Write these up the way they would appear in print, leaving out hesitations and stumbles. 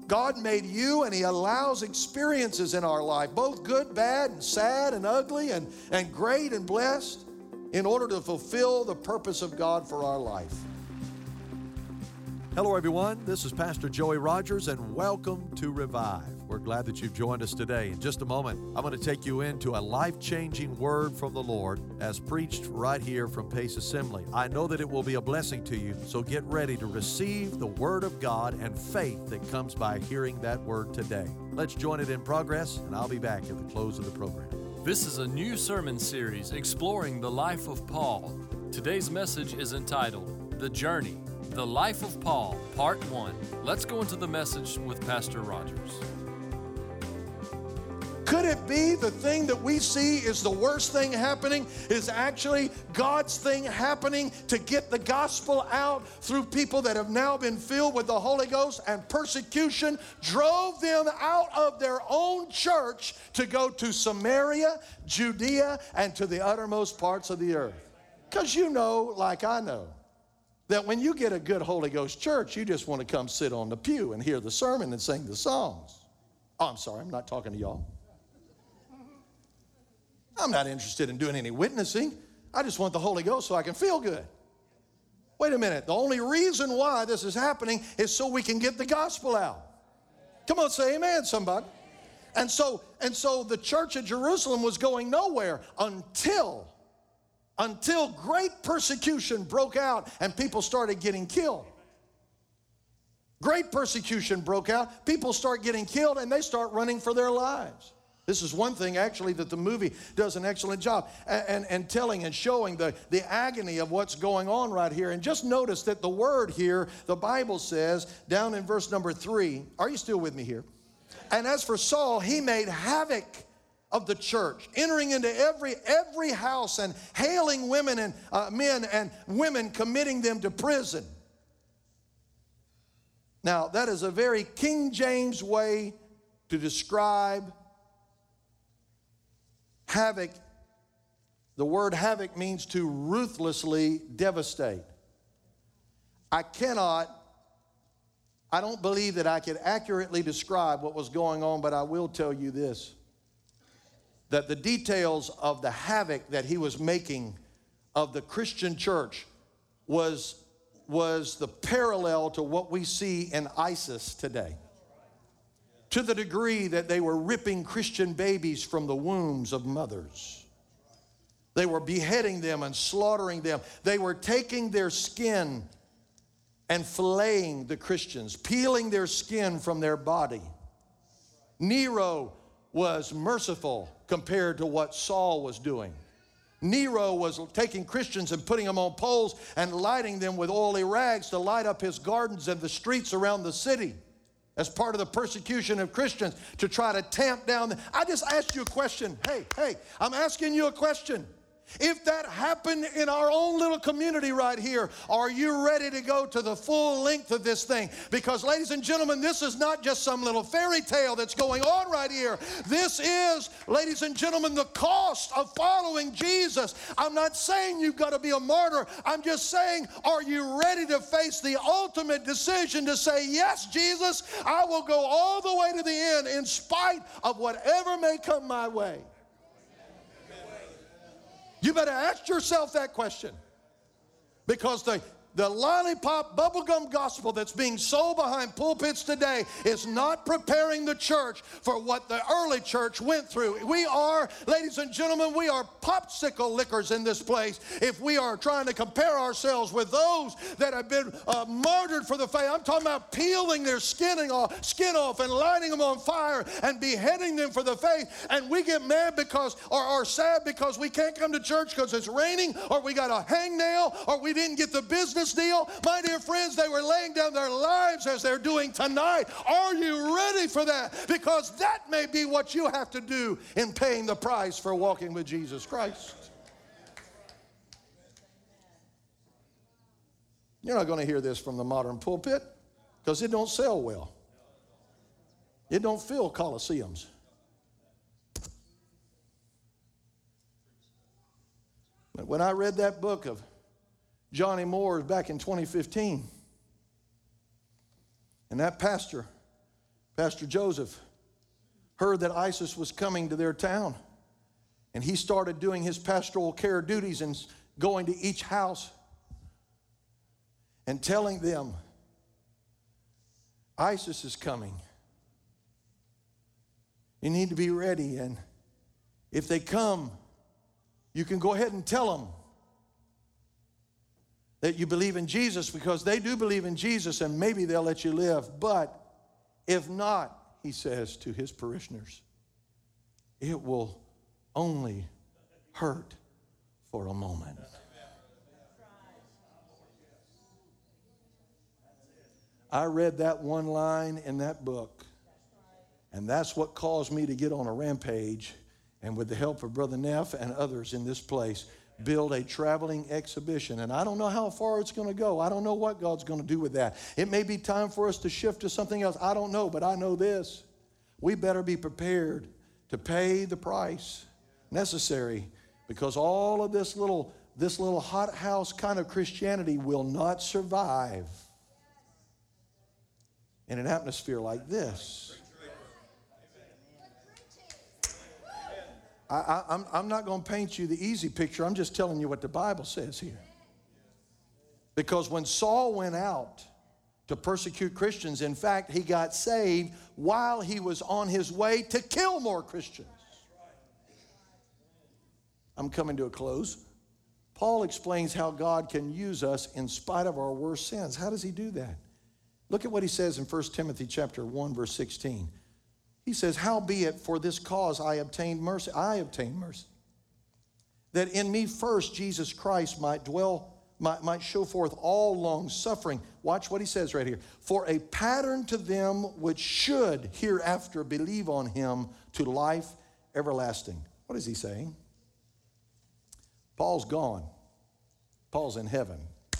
God made you, and He allows experiences in our life, both good, bad, and sad, and ugly, and great and blessed, in order to fulfill the purpose of God for our life. Hello, everyone. This is Pastor Joey Rogers, and welcome to Revive. We're glad that you've joined us today. In just a moment, I'm going to take you into a life-changing word from the Lord as preached right here from Pace Assembly. I know that it will be a blessing to you, so get ready to receive the Word of God and faith that comes by hearing that Word today. Let's join it in progress, and I'll be back at the close of the program. This is a new sermon series exploring the life of Paul. Today's message is entitled, The Journey, The Life of Paul, Part 1. Let's go into the message with Pastor Rogers. Could it be the thing that we see is the worst thing happening is actually God's thing happening to get the gospel out through people that have now been filled with the Holy Ghost, and persecution drove them out of their own church to go to Samaria, Judea, and to the uttermost parts of the earth? Because you know, like I know, that when you get a good Holy Ghost church, you just want to come sit on the pew and hear the sermon and sing the songs. Oh, I'm sorry, I'm not talking to y'all. I'm not interested in doing any witnessing. I just want the Holy Ghost so I can feel good. Wait a minute. The only reason why this is happening is so we can get the gospel out. Come on, say amen, somebody. And so the church at Jerusalem was going nowhere until great persecution broke out and people started getting killed. Great persecution broke out. People start getting killed and they start running for their lives. This is one thing, actually, that the movie does an excellent job and telling and showing the agony of what's going on right here. And just notice that the word here, the Bible says, down in verse number 3, are you still with me here? And as for Saul, he made havoc of the church, entering into every house and hailing women and men and women, committing them to prison. Now, that is a very King James way to describe havoc. The word havoc means to ruthlessly devastate. I don't believe that I could accurately describe what was going on, but I will tell you this, that the details of the havoc that he was making of the Christian church was the parallel to what we see in ISIS today. To the degree that they were ripping Christian babies from the wombs of mothers. They were beheading them and slaughtering them. They were taking their skin and filleting the Christians, peeling their skin from their body. Nero was merciful compared to what Saul was doing. Nero was taking Christians and putting them on poles and lighting them with oily rags to light up his gardens and the streets around the city, as part of the persecution of Christians, to try to tamp down. I just asked you a question. Hey, I'm asking you a question. If that happened in our own little community right here, are you ready to go to the full length of this thing? Because, ladies and gentlemen, this is not just some little fairy tale that's going on right here. This is, ladies and gentlemen, the cost of following Jesus. I'm not saying you've got to be a martyr. I'm just saying, are you ready to face the ultimate decision to say, yes, Jesus, I will go all the way to the end in spite of whatever may come my way? You better ask yourself that question, because the lollipop bubblegum gospel that's being sold behind pulpits today is not preparing the church for what the early church went through. We are, ladies and gentlemen, we are popsicle lickers in this place if we are trying to compare ourselves with those that have been martyred for the faith. I'm talking about peeling their skin off and lighting them on fire and beheading them for the faith. And we get mad because, or sad because we can't come to church because it's raining, or we got a hangnail, or we didn't get the business deal. My dear friends, they were laying down their lives as they're doing tonight. Are you ready for that? Because that may be what you have to do in paying the price for walking with Jesus Christ. You're not going to hear this from the modern pulpit because it don't sell well. It don't fill coliseums. But when I read that book of Johnny Moore back in 2015, and that pastor Pastor Joseph heard that ISIS was coming to their town, and he started doing his pastoral care duties and going to each house and telling them, ISIS is coming. You need to be ready, and if they come, you can go ahead and tell them that you believe in Jesus, because they do believe in Jesus, and maybe they'll let you live. But if not, he says to his parishioners, it will only hurt for a moment. I read that one line in that book, and that's what caused me to get on a rampage, and with the help of Brother Neff and others in this place, build a traveling exhibition. And I don't know how far it's going to go. I don't know what God's going to do with that. It may be time for us to shift to something else. I don't know, but I know this. We better be prepared to pay the price necessary, because all of this little hothouse kind of Christianity will not survive in an atmosphere like this. I'm not going to paint you the easy picture. I'm just telling you what the Bible says here. Because when Saul went out to persecute Christians, in fact, he got saved while he was on his way to kill more Christians. I'm coming to a close. Paul explains how God can use us in spite of our worst sins. How does he do that? Look at what he says in 1 Timothy chapter 1, verse 16. He says, howbeit for this cause I obtained mercy, that in me first Jesus Christ might show forth all long suffering. Watch what he says right here. For a pattern to them which should hereafter believe on him to life everlasting. What is he saying? Paul's gone. Paul's in heaven.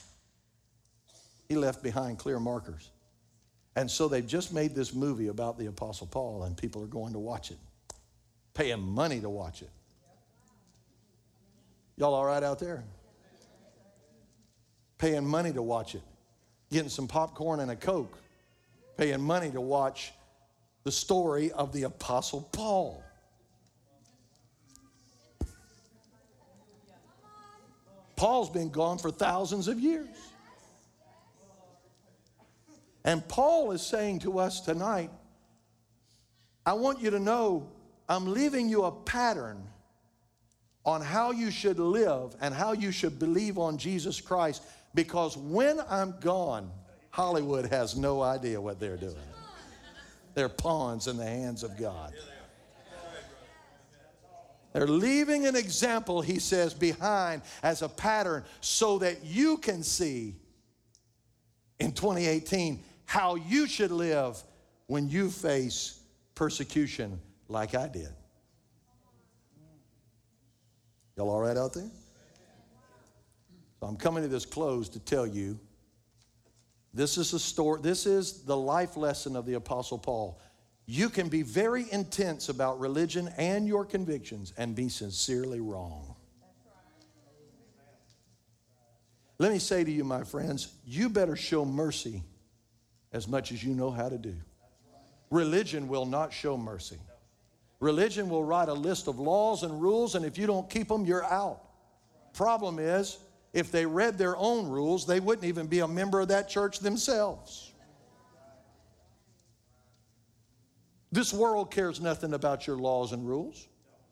He left behind clear markers. And so they've just made this movie about the Apostle Paul, and people are going to watch it, paying money to watch it. Y'all all right out there? Paying money to watch it, getting some popcorn and a Coke, paying money to watch the story of the Apostle Paul. Paul's been gone for thousands of years. And Paul is saying to us tonight, I want you to know I'm leaving you a pattern on how you should live and how you should believe on Jesus Christ, because when I'm gone, Hollywood has no idea what they're doing. They're pawns in the hands of God. They're leaving an example, he says, behind as a pattern so that you can see in 2018 how you should live when you face persecution like I did. Y'all all right out there? So I'm coming to this close to tell you this is a story. This is the life lesson of the Apostle Paul. You can be very intense about religion and your convictions and be sincerely wrong. Let me say to you, my friends, you better show mercy as much as you know how to do. Religion will not show mercy. Religion will write a list of laws and rules, and if you don't keep them, you're out. Problem is, if they read their own rules, they wouldn't even be a member of that church themselves. This world cares nothing about your laws and rules.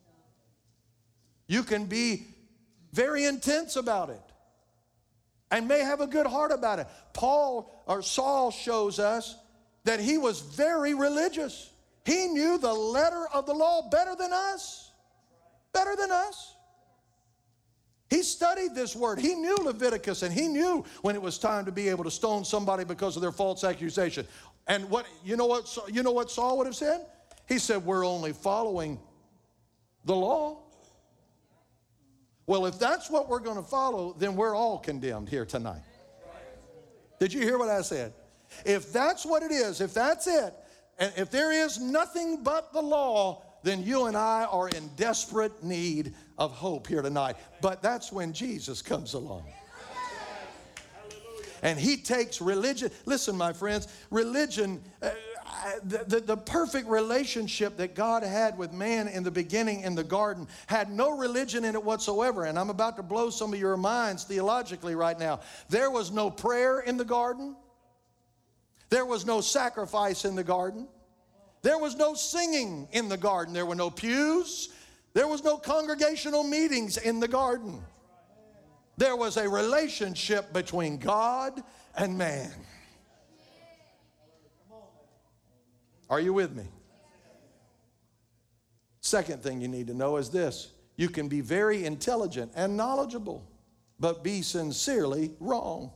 You can be very intense about it and may have a good heart about it. Saul shows us that he was very religious. He knew the letter of the law better than us. Better than us. He studied this word. He knew Leviticus, and he knew when it was time to be able to stone somebody because of their false accusation. And you know what Saul would have said? He said, we're only following the law. Well, if that's what we're going to follow, then we're all condemned here tonight. Did you hear what I said? If that's what it is, if that's it, and if there is nothing but the law, then you and I are in desperate need of hope here tonight. But that's when Jesus comes along. And he takes religion. Listen, my friends, religion, the perfect relationship that God had with man in the beginning in the garden had no religion in it whatsoever. And I'm about to blow some of your minds theologically right now. There was no prayer in the garden. There was no sacrifice in the garden. There was no singing in the garden. There were no pews. There was no congregational meetings in the garden. There was a relationship between God and man. Are you with me? Second thing you need to know is this. You can be very intelligent and knowledgeable, but be sincerely wrong.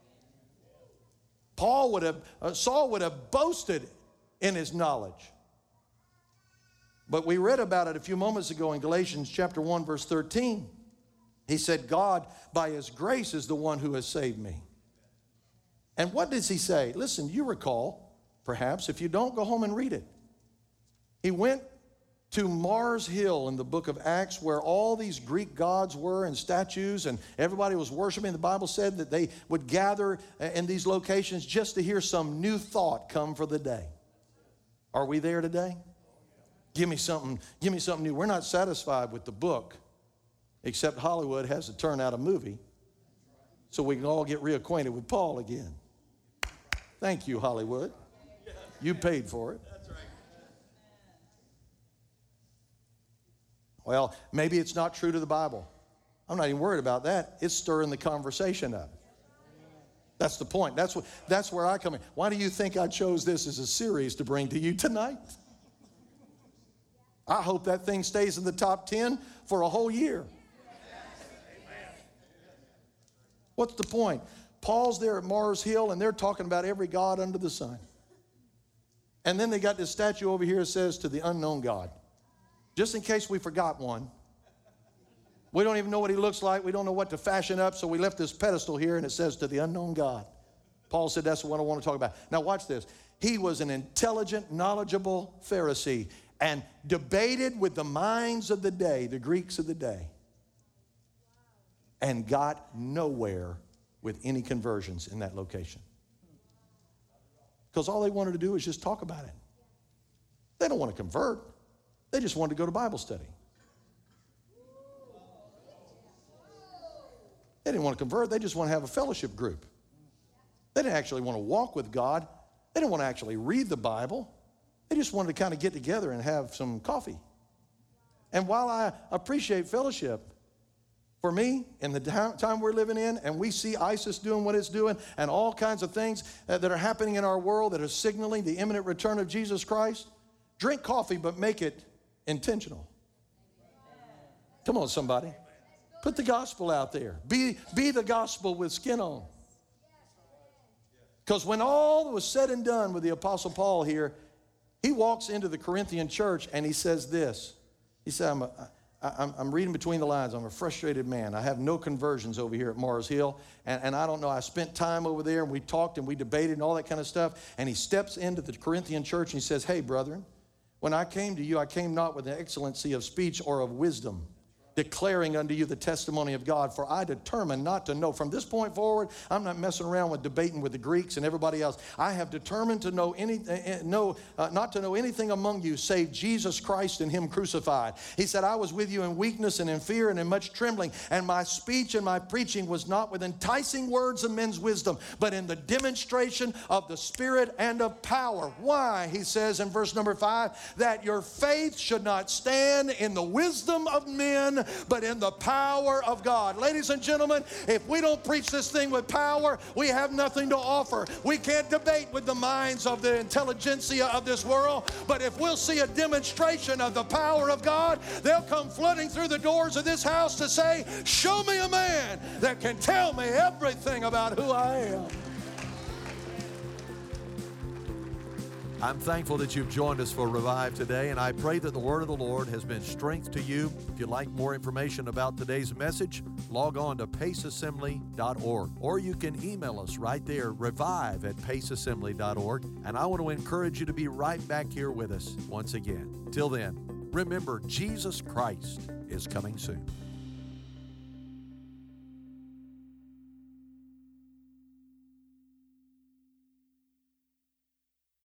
Saul would have boasted in his knowledge. But we read about it a few moments ago in Galatians chapter 1, verse 13. He said, God, by his grace, is the one who has saved me. And what does he say? Listen, you recall, perhaps, if you don't, go home and read it. He went to Mars Hill in the book of Acts, where all these Greek gods were and statues, and everybody was worshiping. The Bible said that they would gather in these locations just to hear some new thought come for the day. Are we there today? Give me something new. We're not satisfied with the book, except Hollywood has to turn out a movie so we can all get reacquainted with Paul again. Thank you, Hollywood. You paid for it. That's right. Well, maybe it's not true to the Bible. I'm not even worried about that. It's stirring the conversation up. That's the point. That's where I come in. Why do you think I chose this as a series to bring to you tonight? I hope that thing stays in the top 10 for a whole year. What's the point? Paul's there at Mars Hill, and they're talking about every god under the sun. And then they got this statue over here that says, to the unknown God. Just in case we forgot one. We don't even know what he looks like. We don't know what to fashion up, so we left this pedestal here, and it says, to the unknown God. Paul said, that's what I want to talk about. Now watch this. He was an intelligent, knowledgeable Pharisee and debated with the minds of the day, the Greeks of the day, and got nowhere with any conversions in that location. Because all they wanted to do was just talk about it. They don't want to convert. They just wanted to go to Bible study. They didn't want to convert. They just want to have a fellowship group. They didn't actually want to walk with God. They didn't want to actually read the Bible. They just wanted to kind of get together and have some coffee. And while I appreciate fellowship, for me, in the time we're living in, and we see ISIS doing what it's doing, and all kinds of things that are happening in our world that are signaling the imminent return of Jesus Christ, drink coffee, but make it intentional. Come on, somebody. Put the gospel out there. Be the gospel with skin on. Because when all was said and done with the Apostle Paul here, he walks into the Corinthian church and he says this. He said, I'm reading between the lines. I'm a frustrated man. I have no conversions over here at Mars Hill. And I don't know, I spent time over there and we talked and we debated and all that kind of stuff. And he steps into the Corinthian church and he says, hey, brethren, when I came to you, I came not with an excellency of speech or of wisdom, declaring unto you the testimony of God, for I determined not to know. From this point forward, I'm not messing around with debating with the Greeks and everybody else. I have determined to know not to know anything among you save Jesus Christ and him crucified. He said, I was with you in weakness and in fear and in much trembling, and my speech and my preaching was not with enticing words of men's wisdom, but in the demonstration of the Spirit and of power. Why? He says in verse number 5, that your faith should not stand in the wisdom of men, but in the power of God. Ladies and gentlemen, if we don't preach this thing with power, we have nothing to offer. We can't debate with the minds of the intelligentsia of this world, but if we'll see a demonstration of the power of God, they'll come flooding through the doors of this house to say, show me a man that can tell me everything about who I am. I'm thankful that you've joined us for Revive today, and I pray that the word of the Lord has been strength to you. If you'd like more information about today's message, log on to paceassembly.org, or you can email us right there, revive@paceassembly.org, and I want to encourage you to be right back here with us once again. Till then, remember, Jesus Christ is coming soon.